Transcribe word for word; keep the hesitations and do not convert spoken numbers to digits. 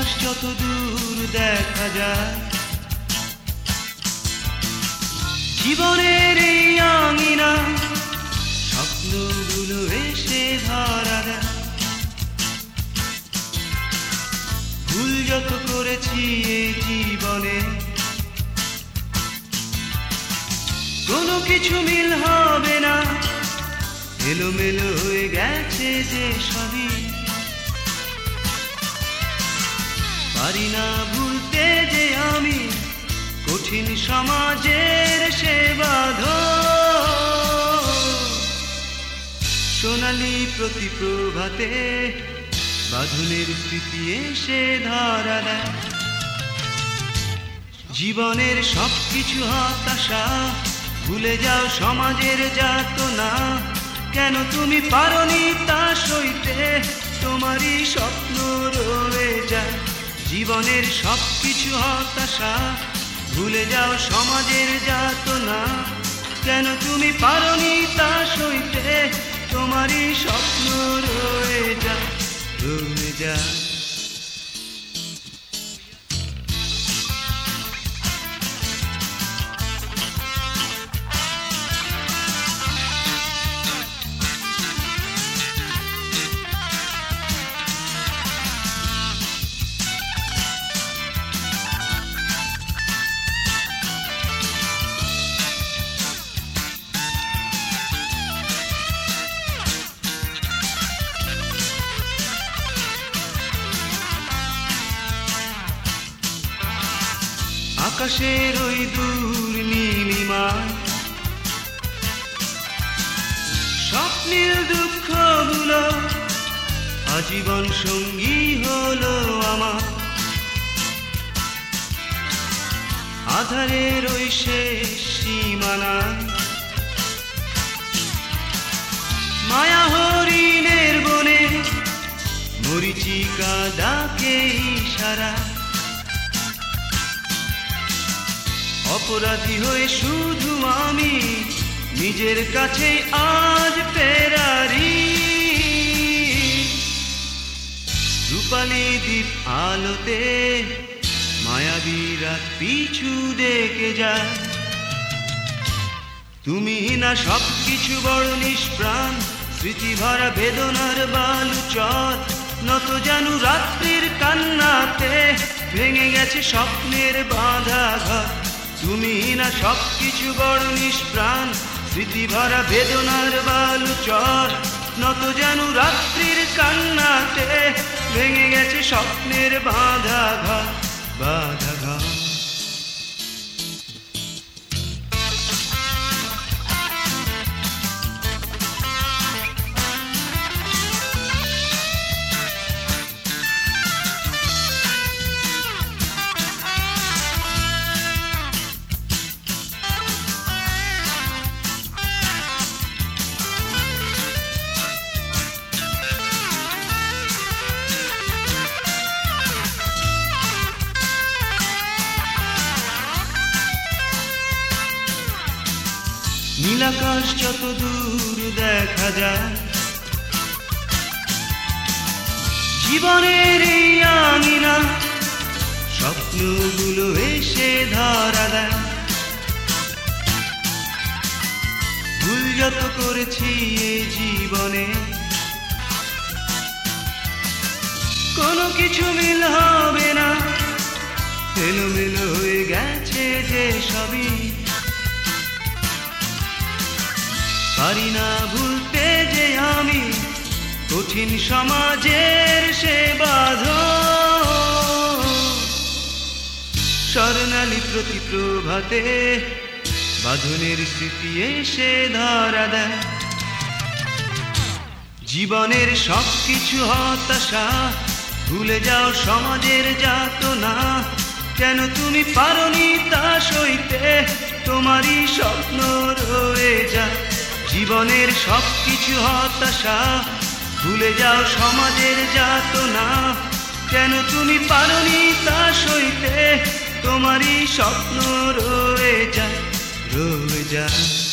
নীলাকাশ যত দূর দেখা যায়, জীবনের এই আঙিনা স্বপ্নগুলো এসে ধরা দেয়। ভুল যত করেছি এই জীবনে, কোনো কিছু মিল হবে না, এলোমেলো হয়ে গেছে যে সবই। পারি না ভুলতে যে আমি কঠিন সমাজের সে বাঁধন। সোনালি প্রতি প্রভাতে বাঁধনের স্মৃতি এসে ধরা দেয়। জীবনের সবকিছু হতাশা ভুলে যাও, সমাজের যাতনা কেন তুমি পারোনি তা সইতে, তোমারই স্বপ্ন রয়ে যায়। জীবনের সবকিছু হতাশা ভুলে যাও, সমাজের যাতনা কেন তুমি পারোনি তা সইতে, তোমারই স্বপ্ন রয়ে যায়, রয়ে যায়। আকাশের ওই দূর নীলিমায় স্বপ্নের দুঃখগুলো আজীবন সঙ্গী হলো আমার। আধারের ওই শেষ সীমানায় মায়া হরিণের বনে মরিচিকা ডাকে ইশারা। অপরাধী হয়ে শুধু আমি নিজের কাছে আজ ফেরারি। রূপালী দ্বীপ আলোতে মায়াবী রাত পিছু ডেকে যায়। তুমি না সবকিছু বড় নিষ্প্রাণ, স্মৃতি ভরা বেদনার বালুচর নত জানু রাত্রির কান্নাতে ভেঙে গেছে স্বপ্নের বাঁধা ঘর। তুমি না সবকিছু বড় নিষ্প্রাণ, স্মৃতি ভরা বেদনার বালুচর নত জানু রাত্রির কান্নাতে ভেঙে গেছে স্বপ্নের বাঁধা ঘর, বাঁধা ঘর। নীলাকাশ যত দূর দেখা যায়, জীবনের এই আঙিনা স্বপ্নগুলো এসে ধরা দেয়। ভুল যত করেছি এই জীবনে, কোনো কিছু মিল হবে না, এলোমেলো হয়ে গেছে যে সবই। পারি না ভুলতে যে আমি কঠিন সমাজের সে বাঁধন। স্বর্ণালী প্রতি প্রভাতে বাঁধনের স্মৃতি এসে ধরা দেয়। জীবনের সবকিছু হতাশা ভুলে যাও, সমাজের যাতনা কেন তুমি পারোনি তা সইতে, তোমারই স্বপ্ন রয়ে যায়। জীবনের সবকিছু হতাশা ভুলে যাও, সমাজের যাতনা কেন তুমি পারোনি তা সইতে, তোমারই স্বপ্ন রয়ে যায়, রয়ে যায়।